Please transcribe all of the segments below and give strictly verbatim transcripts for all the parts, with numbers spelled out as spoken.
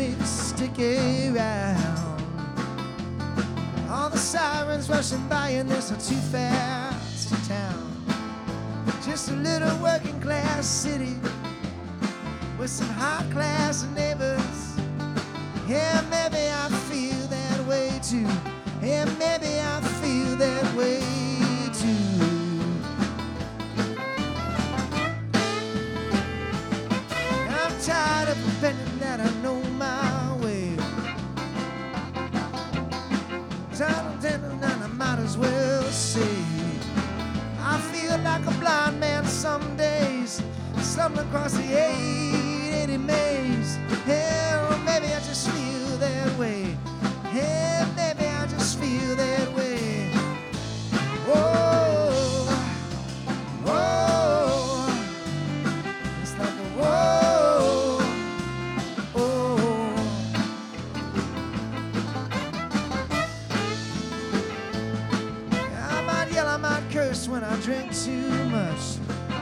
me to stick around. All the sirens rushing by and this is too fast to town. Just a little working class city with some high class neighbors. Yeah, maybe I feel that way too. Yeah, maybe I feel that way too. I'm tired of pretending that I know my way. Tired of pretending that I might as well say I feel like a blind man some days, stumbling across the eight eighty maze. Yeah, or maybe I just feel that way. Yeah, maybe I just feel that way. Whoa, whoa, it's like a whoa, oh. I might yell, I might curse when I drink too much.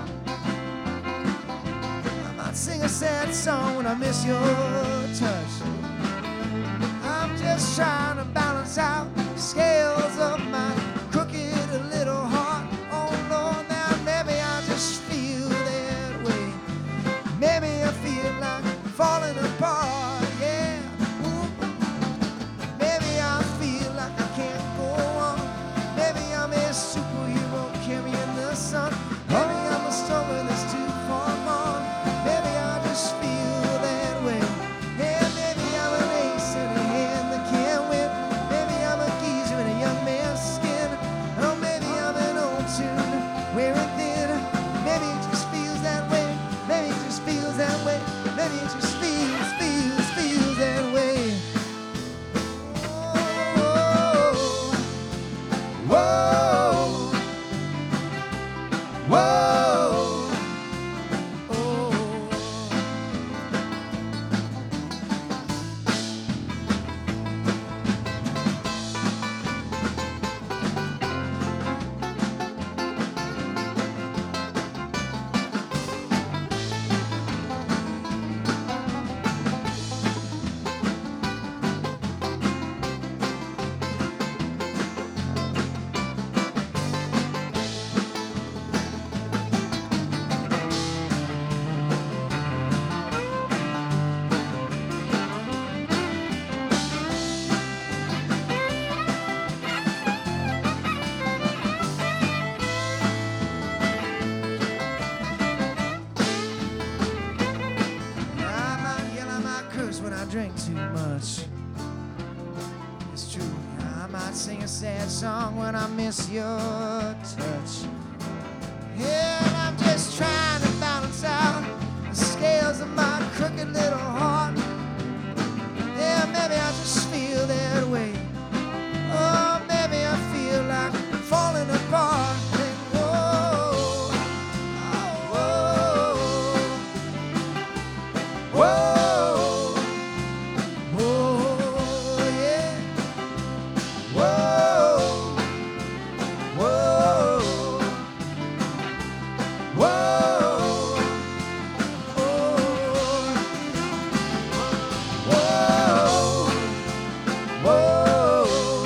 I might sing a sad song when I miss your touch. I'm just trying to balance out the scales of my crooked little heart. Oh Lord, now maybe I just feel that way. Maybe I feel like falling apart, yeah. Ooh. Maybe I feel like I can't go on. Maybe I'm a superhero carrying the sun. Maybe I'm a story that's too far gone. Maybe I just feel that way. Yeah, maybe I'm an ace in a hand that can't win. Maybe I'm a geezer in a young man's skin. Oh, maybe I'm an old tune wearing thin. Maybe it just feels that way. Maybe it just feels that way. Maybe it just feels, feels, feels that way. Whoa, whoa, whoa, oh. I might yell, I might curse when I drink too much. It's true. I might sing a sad song when I miss your touch. Yeah, and I'm just trying to balance out the scales of my crooked little heart. Yeah, maybe I just feel that way. Oh, maybe I feel like falling apart. And whoa, oh, whoa, whoa, whoa, yeah, whoa, whoa, whoa, whoa, whoa,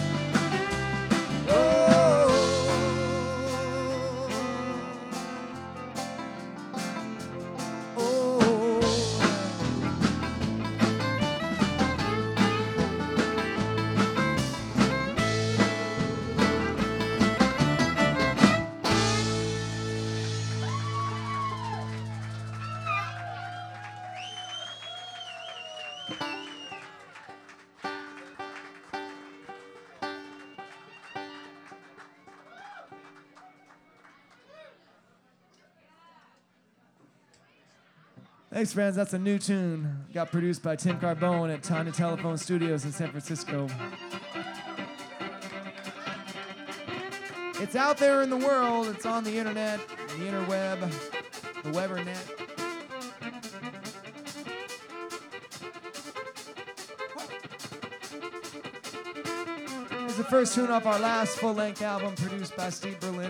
Thanks, friends. That's a new tune. Got produced by Tim Carbone at Tiny Telephone Studios in San Francisco. It's out there in the world. It's on the internet, the interweb, the Webernet. It's the first tune off our last full-length album produced by Steve Berlin.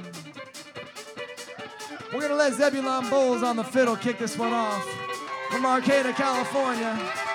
We're going to let Zebulon Bowles on the fiddle kick this one off from Arcata, California.